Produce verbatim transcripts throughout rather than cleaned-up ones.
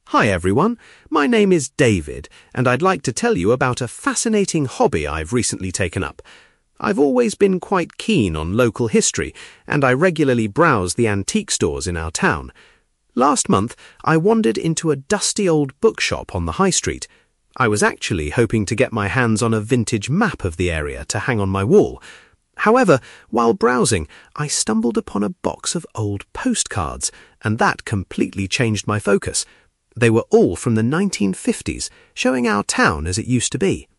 Hi everyone, my name is David, and I'd like to tell you about a fascinating hobby I've recently taken up. I've always been quite keen on local history, and I regularly browse the antique stores in our town. Last month, I wandered into a dusty old bookshop on the high street. I was actually hoping to get my hands on a vintage map of the area to hang on my wall. However, while browsing, I stumbled upon a box of old postcards, and that completely changed my focus. They were all from the nineteen fifties, showing our town as it used to be.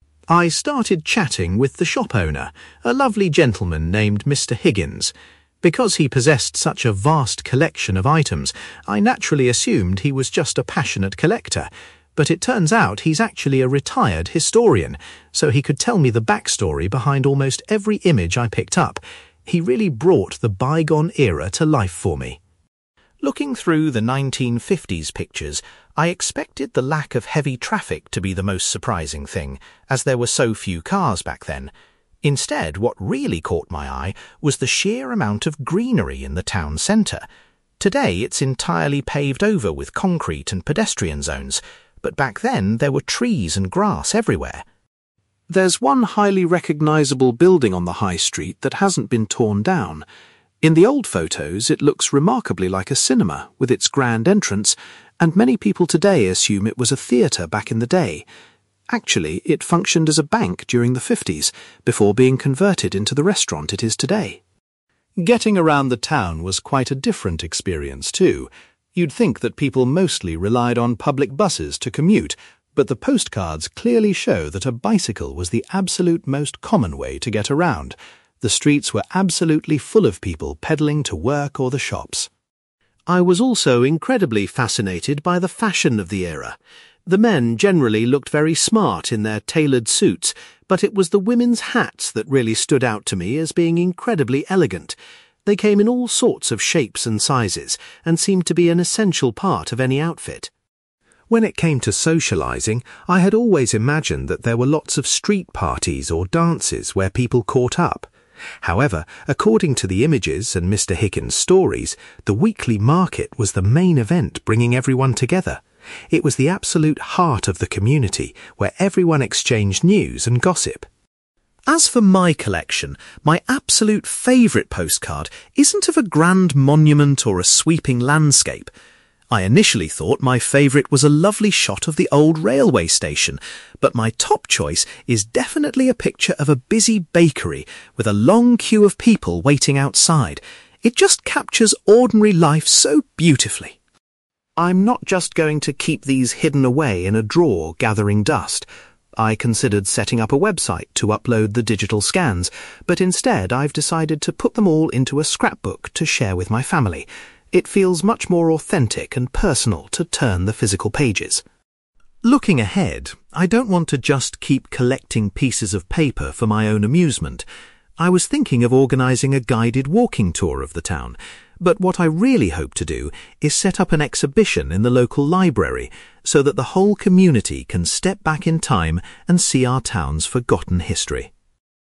I started chatting with the shop owner, a lovely gentleman named Mister Higgins. Because he possessed such a vast collection of items, I naturally assumed he was just a passionate collector. But it turns out he's actually a retired historian, so he could tell me the backstory behind almost every image I picked up. He really brought the bygone era to life for me. Looking through the nineteen fifties pictures, I expected the lack of heavy traffic to be the most surprising thing, as there were so few cars back then. Instead, what really caught my eye was the sheer amount of greenery in the town centre. Today it's entirely paved over with concrete and pedestrian zones, but back then there were trees and grass everywhere. There's one highly recognisable building on the high street that hasn't been torn down. In the old photos, it looks remarkably like a cinema, with its grand entrance, and many people today assume it was a theatre back in the day. Actually, it functioned as a bank during the fifties, before being converted into the restaurant it is today. Getting around the town was quite a different experience too. You'd think that people mostly relied on public buses to commute, but the postcards clearly show that a bicycle was the absolute most common way to get around. The streets were absolutely full of people pedalling to work or the shops. I was also incredibly fascinated by the fashion of the era. The men generally looked very smart in their tailored suits, but it was the women's hats that really stood out to me as being incredibly elegant. They came in all sorts of shapes and sizes, and seemed to be an essential part of any outfit. When it came to socializing, I had always imagined that there were lots of street parties or dances where people caught up. However, according to the images and Mister Higgins' stories, the weekly market was the main event bringing everyone together. It was the absolute heart of the community, where everyone exchanged news and gossip. As for my collection, my absolute favourite postcard isn't of a grand monument or a sweeping landscape. I initially thought my favourite was a lovely shot of the old railway station, but my top choice is definitely a picture of a busy bakery with a long queue of people waiting outside. It just captures ordinary life so beautifully. I'm not just going to keep these hidden away in a drawer gathering dust. I considered setting up a website to upload the digital scans, but instead I've decided to put them all into a scrapbook to share with my family. It feels much more authentic and personal to turn the physical pages. Looking ahead, I don't want to just keep collecting pieces of paper for my own amusement. I was thinking of organising a guided walking tour of the town, but what I really hope to do is set up an exhibition in the local library so that the whole community can step back in time and see our town's forgotten history.